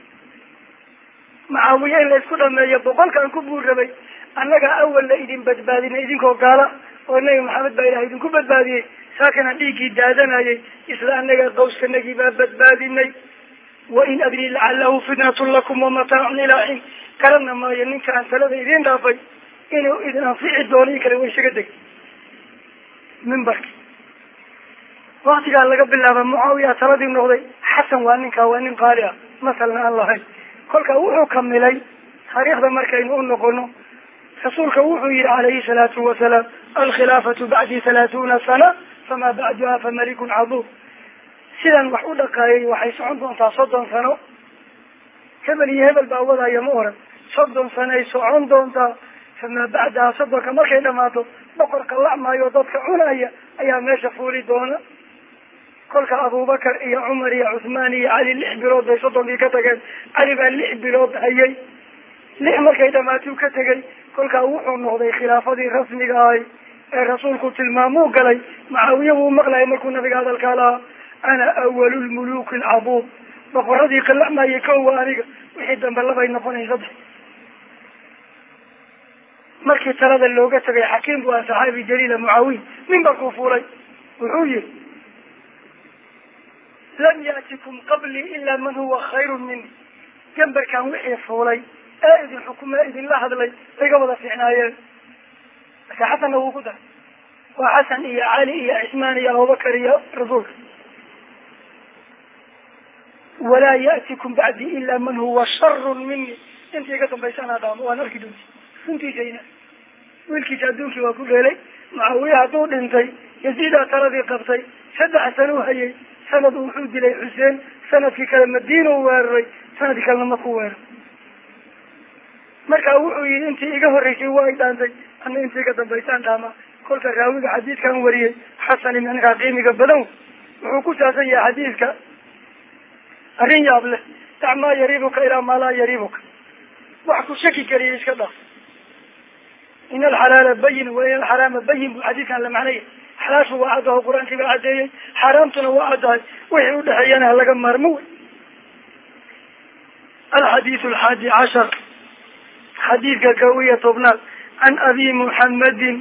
A: macaawiye in laysku dhameeyo boqolkaan ku buu rabay annaga awal la idin badbaadinay idinkoo gaala oo nabi maxamed baa ilahay idinku badbaadiyey saakana dhiiggii daadanayay isla annaga qawskanagii baa badbaadinay wain adri lacalahu fitnatun lakum wamataacun ilaa xiin kalana maayo ninkaan talada idin dhaafay inuu idin anfici doono in kale way isaga deg mimbarki waktigaa laga bilaaba mucaawiya taladii noqday xasan waa ninkaa waa nin qaali ah masalna aan lahayn kolka wuxuu kamilay taariikhda markaynu u noqono rasuulka wuxuu yihi calayhi salaatu wasalaam alkhilaafatu bacdi halaathuuna sana famaa bacduha famalikun caduur sidan wax u dhaqaayay waxay socon doontaa soddon sano hebel iyo hebel baa wadaya ma oran soddon sanoay socon doontaa famaa bacdaha soddonka markay dhamaato boqor qalacmaayo dadka cunaya ayaa meesha fuuli doona kolka abubakar iyo cumar iyo cuthmaan iyo cali lix bilood bay soddonkii ka tageen cali baa lix bilood hayay lix markay dhamaatuu ka tegay kolkaa wuxuu noqday khilaafadii rasmiga ahay ee rasuulku tilmaamuu galay macaawiye wuu maqlayay markuu nabiga hadalkaa lahaa ana awalu lmuluuki alcabuud boqoradii qalacmayay kowa aniga wixii dambe labay noqonay saddex markii talada looga tagay xakiim bu ah saxaabi jaliila mucaawiya mimbarkuu fuulay wuxuu yihi لم يأتكم قبلي إلا من هو خير مني جنبر كان وحي فولي آئذ الحكومة إذن الله هذا لي لقبض في عناية حسن هو قدر وحسن يا علي يا عثمان يا أبو بكر يا رسول ولا يأتكم بعدي إلا من هو شر مني انت قسم بيسانا دام وانا الكدوش انت جينا ويلكي جادوكي وكل لي معاوية طول انتي يزيد ترضي قبطي سبع سنوهي سند وحود لي حسين سند في كلمة دين وواري سند كلمة قوار marka wuxuu yiri intii iga horeysay waa idantay ana intii ka dambaysan dhaama kolka raawiga xadiidkan wariyay xasan ibn qaqiimiga badan wuxuu ku saabsan yahay xadiidka arrin yaab leh tacma yaribuka ila ma la yaribuka wax ku shaki kaliya iska dhaf in al-halal bayin wa in al-haram bayin xadiidkan la macnay xalaashu waa cadaha quraanka baa cadeeyay xaraamtuna waa cadahay wixii u dhaxayana laga marmo الحديث الحادي عشر حديث كوية طبنال عن أبي محمد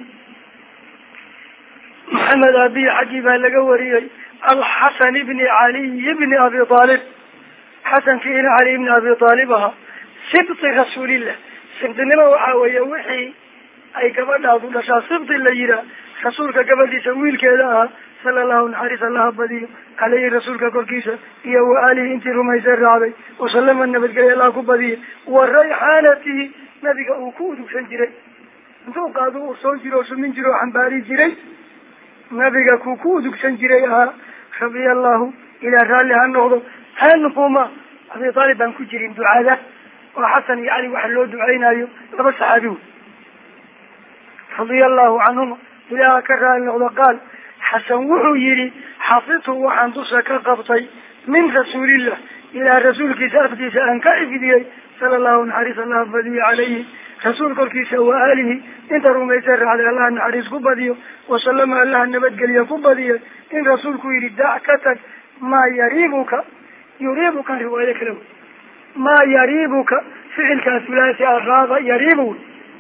A: محمد أبي حجيب لقوري الحسن بن علي بن أبي طالب حسن فينا علي بن أبي طالبها سبط رسول الله سبط نما وحاوية وحي أي قبل هذا لشا سبط الليلة رسولك قبل يسويل كذا صلى الله عليه وسلم بدي عليه رسولك كركيسة يا وآله انت رميز الرعبي وسلم النبي قال الله كبدي والريحانة نبي أوكود سنجري انتو قادوا سنجري وسمنجري وحنباري جري نبي كوكود سنجريها خبي الله إلى رالها النهضة هنقوما أبي طالب أن كجرين دعاء وحسن يعني وحلو دعينا يوم لبس عدو رضي الله عنهم إلى كرر النهضة قال حسن وحو يري حفظته وحن تصك قبطي من رسول الله إلى رسول كتاب تيسا أنكعف دي صلى الله عليه وسلم عليه رسول كل كيسا وآله انت رميسر على الله نعريس كبدي وسلم الله النبت قليا كبدي ان رسول كيري دعكتك ما يريبك يريبك رواية له ما يريبك فعل كثلاثي الراضة يريبه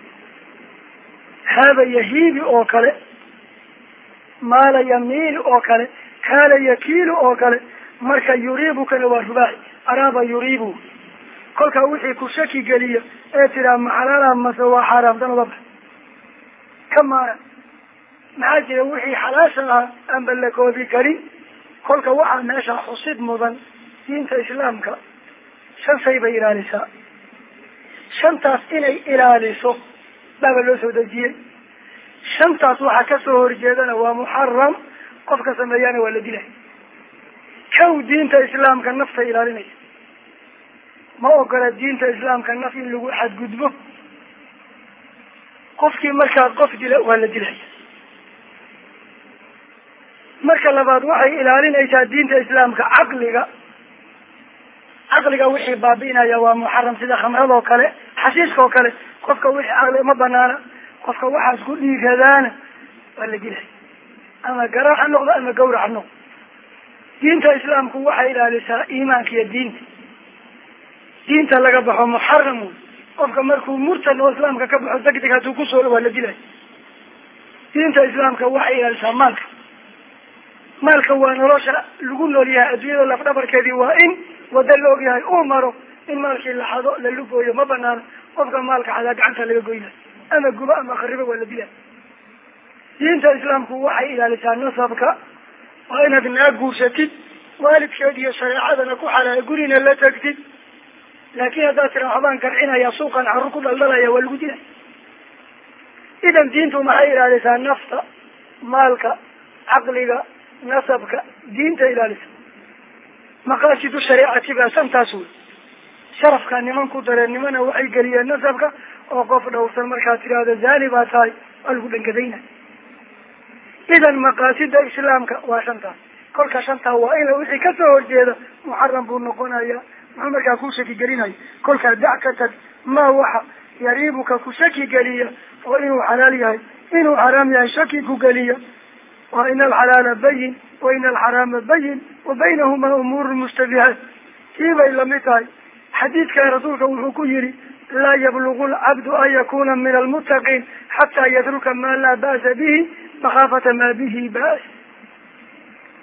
A: هذا يهيب أوكله ما لا يميل أوكله كان يكيل أوكله مركا يريبك الوارباعي أراب يريبه كل كوحي كشكي قليا اترى محلالا مسوا حرام تنضبح كما معاجر وحي حلاشها أم بلكو ذكري كل كوحا ناشا حصيد مضن دينة إسلامك شن سيبا إلاليسا شن تاس إلي إلاليسو باب اللوسو دجيه شن تاس وحا كسوه رجيدنا ومحرم قفك سمياني ولا دينه كو دينة إسلامك النفس إلالينيس ما أقول دينة الإسلام كان نفي اللي حد قدبه قفك مركا قف دي ولا دلعي مركا لبعض وحي إلالين إيجاد دينة الإسلام كعقلك عقلك وحي بابينا يا محرم سيدا خمرة وكاله حسيسك وكاله قفك وحي عقلك ما بنانا قفك وحي سكول لي كذانا ولا دلعي أما قراح النقضة أما قورح النقضة دينة الإسلام كو وحي إلاليسا إيمانك يا دينة diinta laga baxo muharram qofka markuu murtad oo islaamka ka baxo degdeg haduu ku soo wala dilay diinta islaamka waxay ilaalisa maalka maalka waa nolosha lagu noolyahay adduunyada laf dhabarkeedii waa in wada loo yahay oo maro in maalkii la xado la lugooyo ma banaan qofka maalka xada gacanta laga gooyo ama guba ama khariba wala dilay diinta islaamku waxay ilaalisa nasabka waa inaad naag guursatid waalidkeed iyo shariicadana ku xalaa gurina la tagtid لكن هذا ترى عبان كرعنا يا سوقا عن ركض الله يا والوجود إذا دينته معايير على لسان نفط مالك عقلك نسبك دينته إلى لسان مقاصد الشريعة تبع سنتاسول شرف كان من قدر من وعي قليل نسبك وقف له سمركات هذا جانبات هاي الهدن كذينا إذا مقاصد إسلامك وشنتا كل كشنتا وإلى وحي كسر الجيدة محرم بالنقونا يا محمد كوشكي قريناي كل كدعكتك ما وحى يريبك كوشكي قليا وإنه حلال يهي إنه حرام يهي شكي قليا وإن الحلال بين وإن الحرام بين وبينهما أمور مشتبهات كيف إلا متاي حديث كان رسولك وحكيري لا يبلغ العبد أن يكون من المتقين حتى يترك ما لا بأس به مخافة ما به بأس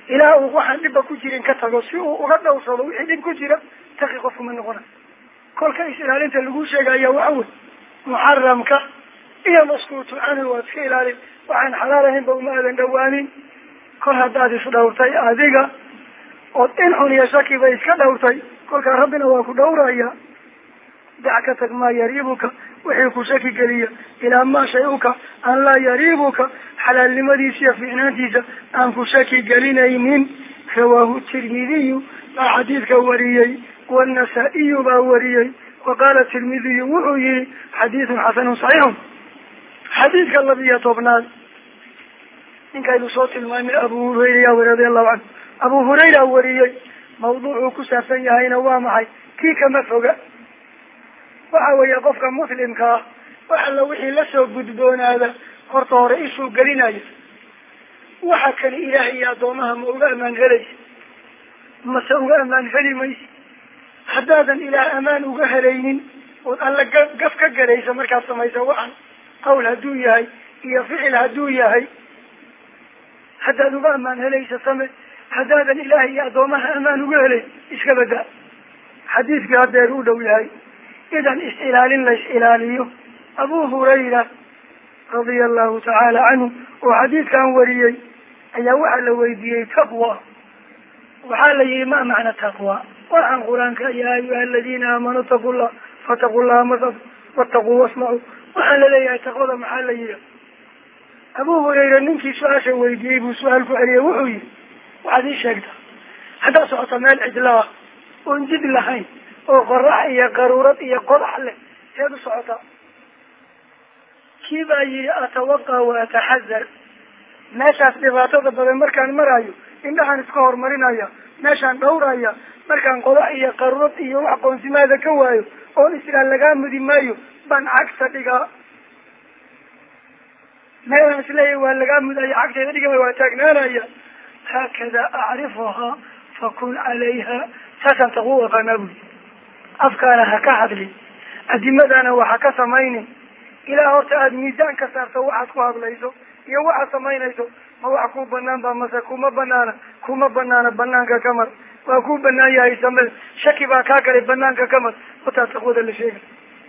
A: إلى وحن لبا كجيرين كتغسي وغدا وصلوا وحيد كجيرا تقيقف من غنا كل كيس إلى أنت اللي جوش يا وعود محرم ك إيه مسكوت عنه وتخيل عليه وعن حلالهم بومال دوانين كل هذا صدورتي هذيك وإنهم يشكي بيس كدورتي كل كربنا واكو دورة يا دعك ما يريبك وحيك شكي قليا إلى ما شيئك أن لا يريبك حلال لمديسيا في عناتيسا أنك شكي قلينا يمين رواه الترمذي حديث وريي والنسائي باوريي وقال الترمذي وحيي حديث حسن صحيح حديث الذي يطبنا إن كان صوت المؤمن أبو هريرة رضي الله عنه أبو هريرة وريي موضوع كسافي هاي نوامحي كي كما فوق وحاول يقفك مسلم كا وحلا وحي لسو قدبون هذا قرطه رئيسه قلنا وحكا إلهي يا دومها موقع من غلج ما سوقع من غلميس حدادا إلى أمان وقهرين وقال لك قفك قريسة مركز سميسة وعن قول هدوية هاي هي فعل هدوية هاي حدادا وقع من هليس سمي حدادا إلهي يا دومها أمان وقهرين إيش كبدا حديث هذا يرود وياي إذن إسئلال لا إسئلاليه أبو هريرة رضي الله تعالى عنه وحديث كان وريي أي وحل ويدي تقوى وحال ما معنى تقوى وعن قرآنك يا أيها الذين آمنوا اتقوا الله فاتقوا الله مصد واتقوا واسمعوا وحال لي تقوى محال لي أبو هريرة ننكي سؤال ويدي وسؤالك عليه وحوي وحديث شاكتا حتى سعط مال عدلاه ونجد لحين وقرح إيا قرورة إيا قرح له هذا سعطا كيف أي أتوقع وأتحذر ماشا سباتة بدل مركان مرايو إنها نسكور مرينايا ماشا دورايا مركان قرح إيا قرورة إيا وحقون سماذا كوايو ونسلال لقام مدي مايو بان عكسة لقا ما نسلال لقام مدي عكسة لقا واتاقنانا هكذا أعرفها فكن عليها ساسا تقوى قنابل أفكارها كعدلي أدمدنا وحكا سميني إلى هرتاد ميزان كسارت وحكو هذليسو يوحى سمينيسو ما وحكو بنان بمسا كوما بنانا كوما بنانا بنانك كمر وكو بنان ياهي سمل شكي باكاكري بنانك كمر وتاتقود اللي شيء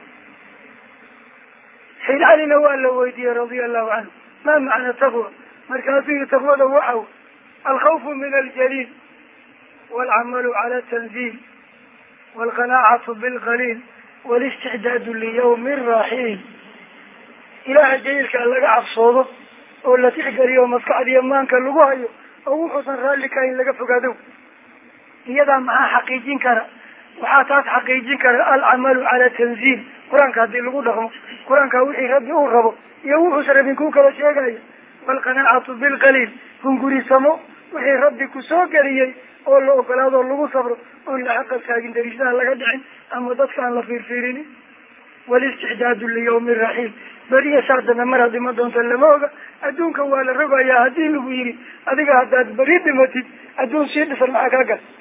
A: حين علي نوال لويدي رضي الله عنه ما معنى تقوى مركزيه تقوى لوحو الخوف من الجليل والعمل على التنزيل والقناعة بالقليل والاستعداد ليوم الرحيل إله جيلك اللقى عبصوده ولا تحقر يوم اسكعد يمانك اللقوهيو أو حسن رالك إن لقى فقادو يدا معها حقيقين كرا وحاتات حقيقين كرا العمل على تنزيل قرآن كهدي اللقو دخمو قرآن كهوحي ربي أغربو يوحو سربينكو كلا شيئا والقناعة بالقليل كنقري سمو وحي ربي كسوكريي oo la ogolaado lagu sabro oo la xaqal kaagin dariishada laga dhicin ama dadka aan la fiirfiirin wali istidaad li yawm ar-rahil bariya sardana maradi ma doonto lama oga adduunka waa la rogayaa hadii lagu yiri adiga hadaad bari dhimatid adduun si dhisan ma ka gal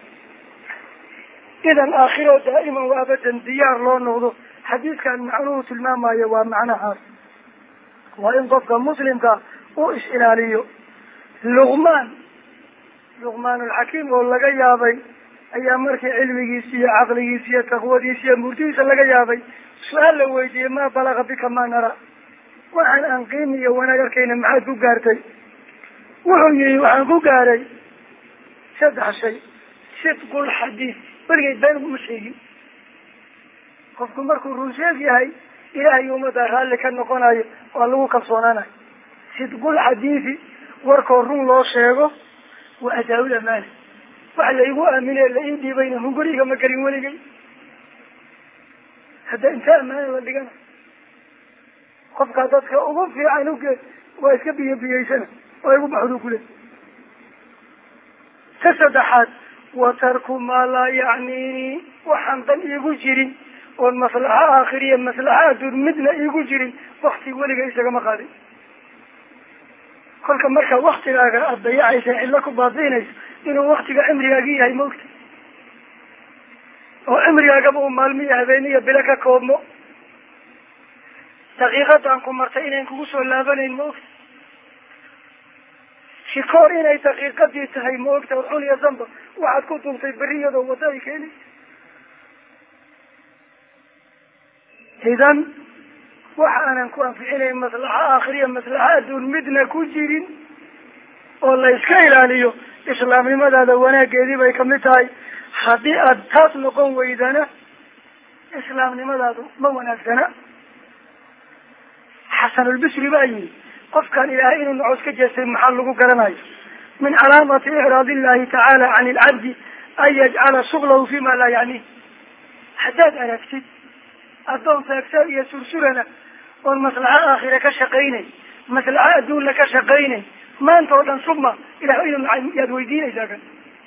A: idan aakhiro daaima wa abadan diyaar loo noqdo xadiiskan macnuhu tilmaamayo waa macnaha waa in qofka muslimka uu is ilaaliyo luqmaan لقمان الحكيم والله جابي أيام مركي علمي سيا عقلي سيا تقوى سيا مرتيس الله جابي سؤال ويدي ما بلغ بك ما نرى وعن أنقيني وانا قركين معاك قارتي وحني وعن قاري سدع شيء صدق الحديث برقيت بينكم مشيين قفكم مركو الرسول هاي إلهي يوم دار لك النقناي والله كفصونانا صدق الحديث وركو الرون الله شيغو وأداء الأمان وعلى يقوى من الذي بينهم قريقا مكرين ولقي هذا انت أمان ولقنا قفك هذاتك أغف في عينك وإسكب بيه سنة ويقوم بحدوك له تسدحات وترك ما لا يعنيني وحمدا يقول جيرين والمصلحة آخرية المصلحة دور مدنة يقول جيرين وقتي ولقى إسكا مقادي كل كم مركب وقت لا أضيع إذا إلا كباطينيس إنه وقت عمري أجيه هاي موت وعمري أجابه مالمية هذينية بلا كومو دقيقة عنكم مرتين إنكم وصل لابن الموت شكور إني دقيقتي تهي موقتا وحولي يزنبا واحد كنتم في برية ووضعي كيني إذن وحانا نكون في إلي مصلحة آخرية مصلحة دون مدنا كجيرين والله إسكايل عليو إسلام لماذا دوانا كذيبا يكملتاي حبيئة تطلقون وإذانا إسلام لماذا مونا سنة حسن البشري بايني قف كان إلهي إنه نعوز كجاسم محلقه كرماي من علامة إعراض الله تعالى عن العبد أن يجعل شغله فيما لا يعنيه حداد أنا كتب أدون سيكسر يسرسلنا والمصلحة آخرة كشقيني مصلحة أدون لك شقيني ما أنت ودن ثم إلهي إنه يدويدين إذا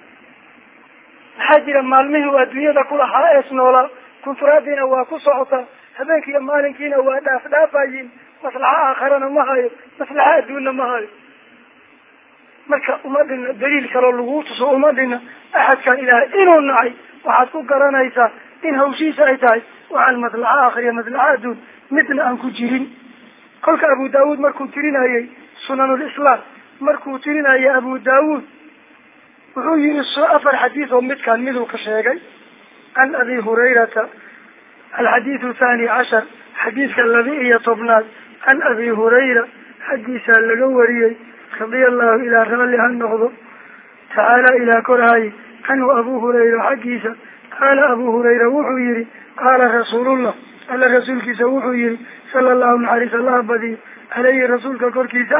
A: حاجي لما المه والدنيا دا كل حائس نولا كنت رادين واكو صعطة هذاك يا مالكين وداف دافاين مصلحة آخرنا ما هاي مصلحة دوننا ما هاي مركا أمدنا دليل كلا اللغوط أمدنا أحد كان إلى إنه النعي وحد كقرنا إيسا إن هوشيسا إيتاي وعلى المصلحة آخر يا مصلحة دون مثل أنكو جيرين قولك أبو داود مركو ترين هاي سنن الإسلام مركو ترين هاي أبو داود وحوي أفر حديث ومت كان مذو كشيغي عن أبي هريرة الحديث الثاني عشر حديث الذي يطبنات عن أبي هريرة حديث اللقوري رضي الله إلى رمالها النغض تعالى إلى كرهاي عنه أبو هريرة حديث قال أبو هريرة وحويري قال رسول الله على رسولك سوحويري صلى الله عليه وسلم بدي عليه رسولك كركيسة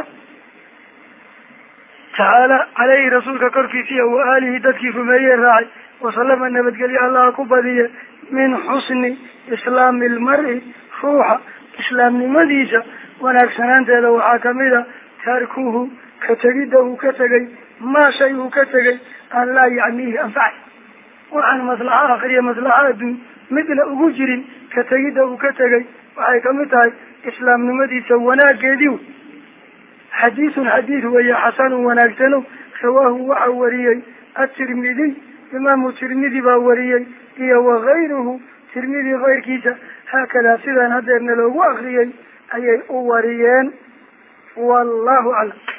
A: تعالى عليه رسولك كركيسية وآله تدكي فمية راعي وسلم النبي قال الله كبدي من حسن إسلام المرء روح إسلام لمديسة ونكسنان تلو حاكمدا تاركوه كتجده كتجي ما شيء كتجي أن لا يعنيه أنفعه وعن مصلحة آخرية مصلحة دون مثل أجر كتجده كتجي وحاكمدا إسلام لمديسة وناكديو حديث حديث وهي حسن ونكسنه سواه وحوريي الترمذي إمام الترمذي باوريي هي وغيره ترمذي غير كيسة هكذا سيدان هدرنا له وأخريي أي أوريين والله أعلم.